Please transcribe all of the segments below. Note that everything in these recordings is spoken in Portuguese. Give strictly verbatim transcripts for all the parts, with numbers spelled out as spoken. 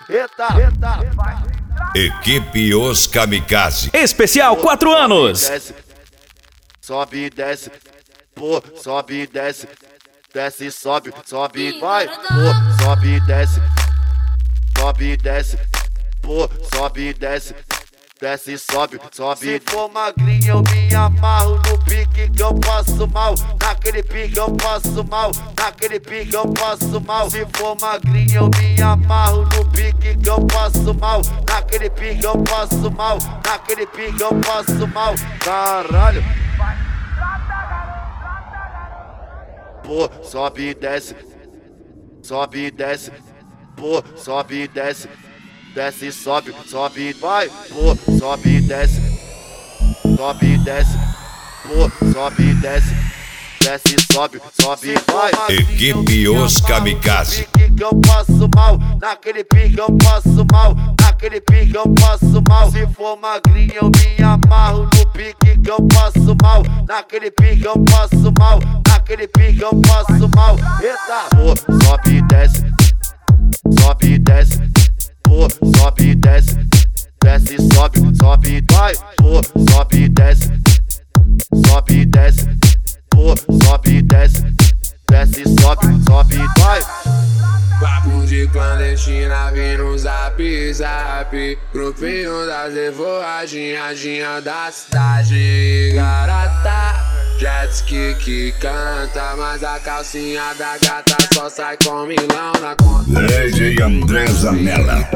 eita, eita. Equipe Os Kamikaze. Especial quatro anos. Desce, sobe e desce, pô, sobe e desce, desce e sobe, sobe e vai, pô, sobe e desce, sobe e desce, pô, sobe e desce, desce e sobe, sobe. Se for magrinho eu me amarro no pique que eu passo mal, naquele pique eu passo mal, naquele pique eu passo mal. Se for magrinho eu me amarro no pique que eu passo mal, naquele pique eu passo mal, naquele pique eu passo mal. Caralho. Pô, sobe e desce, sobe e desce, pô, sobe e desce, desce e sobe, sobe e vai, pô, sobe e desce, sobe e desce, pô, sobe e desce, desce e sobe, sobe e vai. Equipe Os Kamikaze. Pique que eu passo mal, naquele pique eu passo mal, naquele pique eu passo mal. Se for magrinho eu me amarro no pique que eu passo mal, naquele pique eu passo mal, naquele pique eu passo mal. Eita, pô, sobe e desce, sobe e desce, pô, sobe e desce, desce e sobe, sobe e vai, pô, sobe e desce, sobe e desce, pô, sobe e desce, desce e sobe, sobe e vai. Papo de clandestina, vim no zap, zap. Grupinho das levoadinhadinha da cidade. Garota, jet ski que canta, mas a calcinha da gata só sai com milão na conta. D J André Zanella,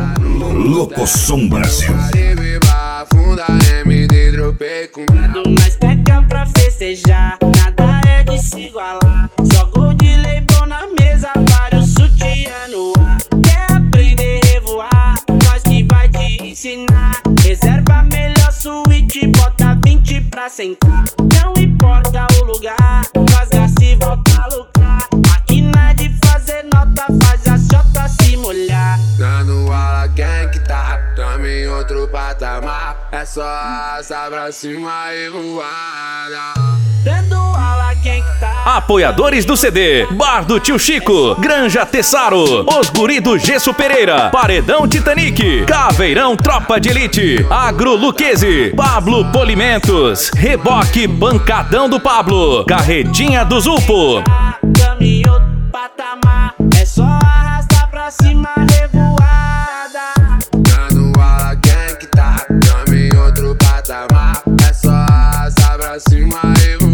Locosom Brasil. Funda M D, dropei com medo, mas pega pra festejar, nada é de se igualar. Jogo de label na mesa, vários sutiã no ar. Quer aprender a revoar? Nós que vai te ensinar. Reserva melhor suíte, bota vinte pra sentar. Não importa o lugar, nós gasta e volta a lucrar. Máquina de fazer nota, faz a chota se molhar. Dando aula quem que tá, tamo em outro patamar. É só arrastar pra cima e voada. Dando aula quem que tá. Apoiadores do C D: Bar do Tio Chico, Granja Tessaro, Os Guri do Gesso Pereira, Paredão Titanic, Caveirão Tropa de Elite, Agro Luquezzi, Pablo Polimentos, Reboque Bancadão do Pablo, Carretinha do Zulpo. Tamo em outro patamar, é só arrastar pra cima, revoada. Dando aula quem que tá, tamo em outro patamar. É só arrastar pra cima e voada.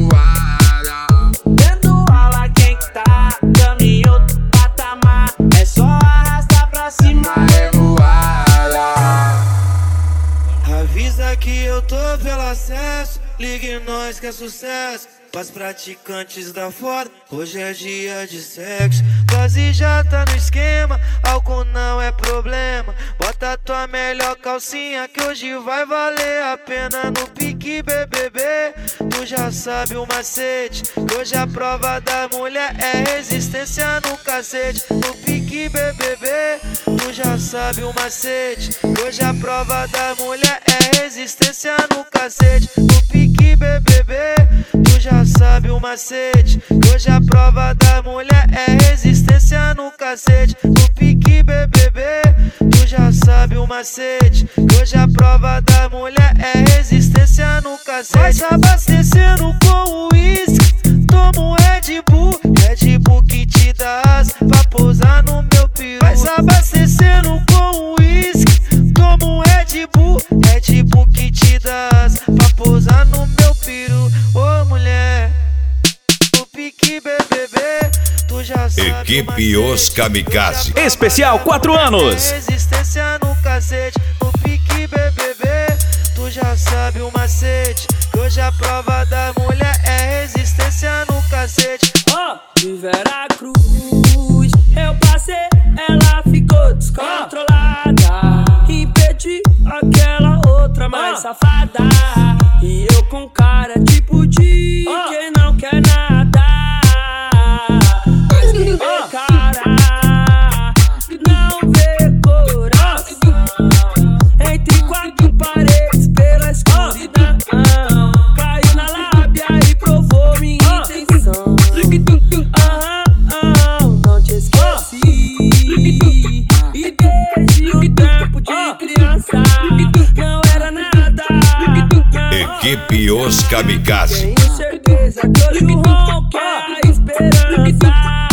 Dando aula quem que tá, tamo em outro patamar. É só arrastar pra cima e voada. Avisa que eu tô pelo acesso, ligue nós que é sucesso. Pras praticantes da foda, hoje é dia de sexo. Quase já tá no esquema, álcool não é problema. Bota tua melhor calcinha que hoje vai valer a pena. No pique B B B, tu já sabe o macete. Hoje a prova da mulher é resistência no cacete. No pique B B B, tu já sabe o macete. Hoje a prova da mulher é resistência no cacete. No pique B B B, tu já sabe o macete. Hoje a prova da mulher é resistência no cacete. No pique B B B, tu já sabe o macete. Hoje a prova da mulher é resistência no cacete. Vai se abastecendo com uísque, toma um Red Bull, Red Bull que te dá asa pra pousar no meu peru. Vai se abastecendo com uísque, toma um Red Bull, Red Bull que te dá asa pra pousar no meu peru. Ô mulher, no pique B B B, tu já sabe. Equipe Os Kamikaze. Especial quatro anos. Resistência no cacete, no pique B B B, tu já sabe o macete. Hoje a prova da mulher é resistência no cacete. Ó, oh, de Veracruz eu passei, ela ficou descontrolada. Impedi aquela outra mais safada. E eu com cara tipo de quem não quer nada. Mas quem vê cara não vê coração. Entre quatro paredes pela escuridão, caiu na lábia Os Kamikaze. Tenho certeza que hoje o ronco é a esperança.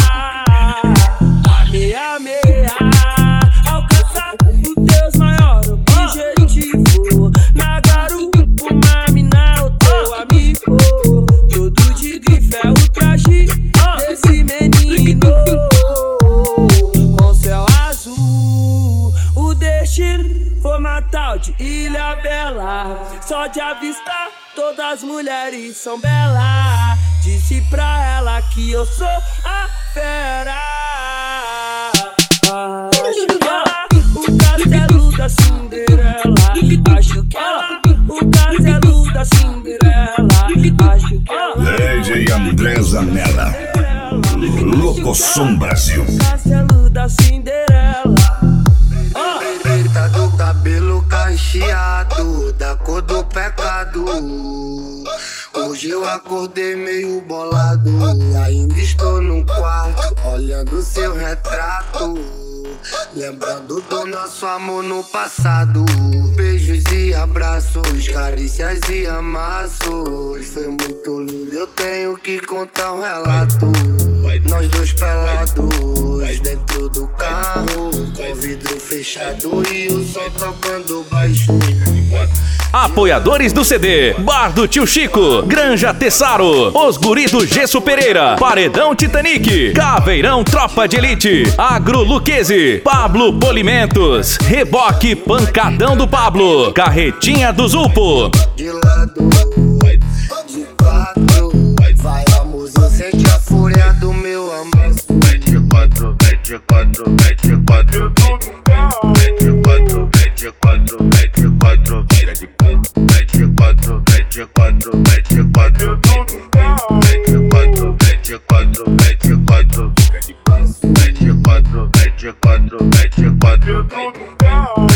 A meia meia alcançar o Deus maior objetivo. Na garupa, uma mina, o teu amigo. Todo de grife é o traje desse menino. Com céu azul, o destino foi matar de Ilha Bela. Só de avistar, todas as mulheres são belas. Disse pra ela que eu sou a fera. Acho que ela, o castelo da Cinderela. Acho que ela, o castelo da Cinderela. Acho que ela, D J André Zanella, Locosom Brasil. Castelo da Cinderela. Preta do cabelo cacheado, da cor do pecado. Hoje eu acordei meio bolado. Ainda estou no quarto, olhando seu retrato. Lembrando do nosso amor no passado. Beijos e abraços, carícias e amassos. Foi muito lindo, eu tenho que contar um relato. Nós dois pelados, dentro do carro, com vidro fechado e o sol tocando baixo. Apoiadores do C D: Bar do Tio Chico, Granja Tessaro, Os Guri do Gesso Pereira, Paredão Titanic, Caveirão Tropa de Elite, Agro Luquezzi, Pablo Polimentos, Reboque Pancadão do Pablo, Carretinha do Zulpo. De lado, de quatro, vai amor, eu sente a fúria do meu amor. vinte e quatro, vinte e quatro, vinte e quatro, vinte e quatro, vinte e quatro, vinte e quatro, vira de vinte e quatro, vinte e quatro, vinte e quatro, vinte e quatro, vinte e quatro, vinte e quatro, vinte e quatro, vinte e quatro, vinte e quatro, vinte e quatro.